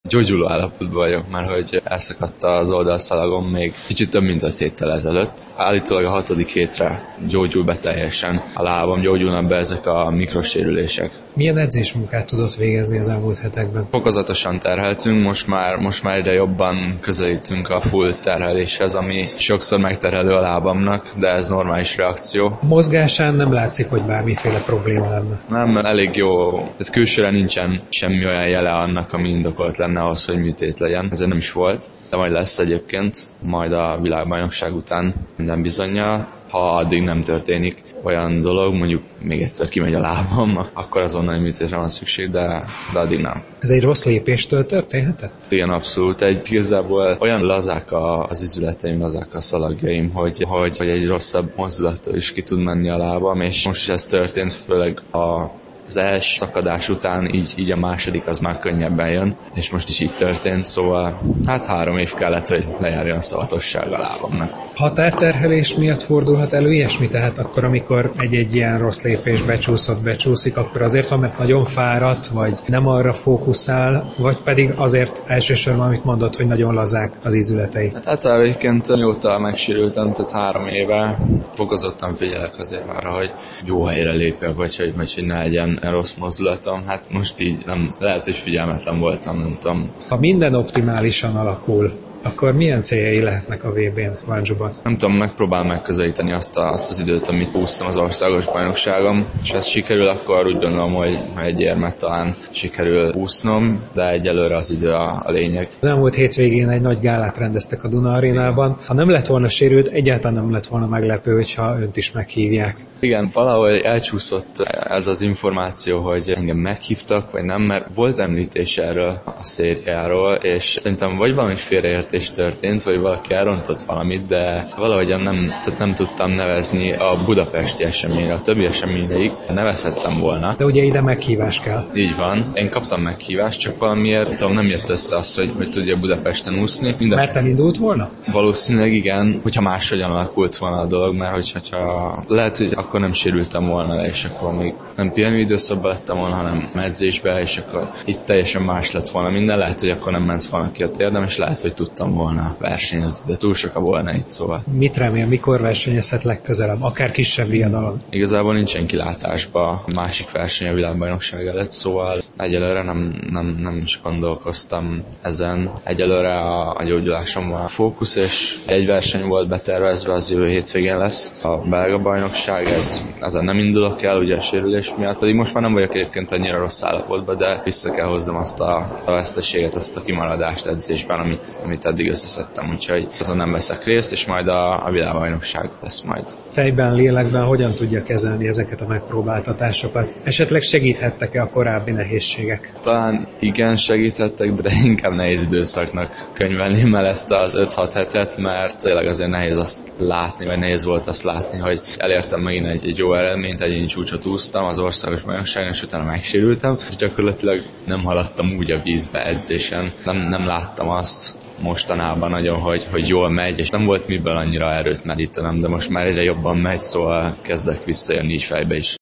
gyógyuló állapotban vagyok, mert hogy elszakadt az oldalszalagom még kicsit több mint 5 héttel ezelőtt. Állítólag a 6. hétre gyógyul be teljesen a lábam, gyógyulnak be ezek a mikrosérülések. Milyen edzésmunkát tudott végezni az elmúlt hetekben? Fokozatosan terheltünk, most már egyre jobban közelítünk a full terheléshez, ami sokszor megterhelő a lábamnak, de ez normális reakció. Mozgásán nem látszik, hogy bármiféle probléma lenne. Nem, elég jó. Ez külsőre nincsen semmi olyan jele annak, ami indokolt lenne ahhoz, hogy műtét legyen. Ezért nem is volt, de majd lesz egyébként, majd a világbajnokság után minden bizonnyal. Ha addig nem történik olyan dolog, mondjuk még egyszer kimegy a lábam, akkor azonnal műtétre van szükség, de addig nem. Ez egy rossz lépéstől történhetett? Igen, abszolút. Igazából olyan lazák az izületeim, lazák a szalagjaim, hogy egy rosszabb mozdulattól is ki tud menni a lábam, és most is ez történt, főleg az első szakadás után, így a második az már könnyebben jön, és most is így történt, szóval 3 év kellett, hogy lejárjon a szavatosság a lábamnak. Határterhelés miatt fordulhat elő ilyesmi, tehát akkor, amikor egy ilyen rossz lépés becsúszik, akkor azért van, mert nagyon fáradt, vagy nem arra fókuszál, vagy pedig azért elsősorban, amit mondott, hogy nagyon lazák az izületei. Hát egyébként mióta megsérültem, tehát 3 éve fokozottan figyelek azért arra, hogy jó helyre lépjek, vagy hogy ne legyen rossz mozdulatom. Hát most így nem, lehet, hogy figyelmetlen voltam, nem tudom. Ha minden optimálisan alakul, akkor milyen céljai lehetnek a VB-n Guangzhouban? Nem tudom, megpróbálom megközelíteni azt az időt, amit úsztam az országos bajnokságom, és ez sikerül, akkor úgy gondolom, hogy egy érmet talán sikerül úsznom, de egyelőre az idő a lényeg. Az elmúlt hétvégén egy nagy gálát rendeztek a Duna Arénában. Ha nem lett volna sérült, egyáltalán nem lett volna meglepő, hogyha önt is meghívják. Igen, valahogy elcsúszott ez az információ, hogy engem meghívtak, vagy nem, mert volt említés erről a szériáról, és szerintem vagy valami félreértés történt, vagy valaki elrontott valamit, de valahogyan nem tudtam nevezni a budapesti eseményre, a többi eseményeig nevezhettem volna. De ugye ide meghívás kell. Így van, én kaptam meghívást, csak valamiért nem jött össze az, hogy tudja Budapesten úszni. Mert elindult volna? Valószínűleg igen, hogyha máshogyan alakult volna a dolog, mert hogyha lehet, hogy akkor nem sérültem volna le, és akkor még nem pihenőidőszakban lettem volna, hanem edzésbe, és akkor itt teljesen más lett volna minden, lehet, hogy akkor nem ment volna ki a térdem, és lehet, hogy tudtam volna versenyezni, de túl sok a volna itt, szóval. Mit remél, mikor versenyezhet legközelebb, akár kisebb viadalon? Igazából nincsen kilátásba a másik verseny a világbajnokság előtt, szóval egyelőre nem is gondolkoztam ezen. Egyelőre a gyógyulásom van a fókusz, és egy verseny volt betervezve, az jövő hétvégén lesz a belga bajnokság, ezen nem indulok el, ugye a sérülés miatt, pedig most már nem vagyok egyébként annyira rossz állapotban, de vissza kell hozzam azt a veszteséget, azt a kimaradást edzésben, amit eddig összeszedtem, úgyhogy azon nem veszek részt, és majd a világbajnokság lesz majd. Fejben, lélekben hogyan tudja kezelni ezeket a megpróbáltatásokat? Esetleg segíthettek-e a korábbi nehézségek? Talán igen, segíthettek, de inkább nehéz időszaknak könyvelném el ezt az 5-6 hetet, mert tényleg azért nehéz azt látni, vagy nehéz volt azt látni, hogy elértem megint egy jó eredményt, egyéni csúcsot úsztam az országos bajnokságon, és utána megsérültem, és gyakorlatilag nem haladtam úgy a vízbe edzésen. Nem láttam azt mostanában nagyon, hogy jól megy, és nem volt miből annyira erőt merítenem, de most már egyre jobban megy, szóval kezdek visszajönni így fejbe is.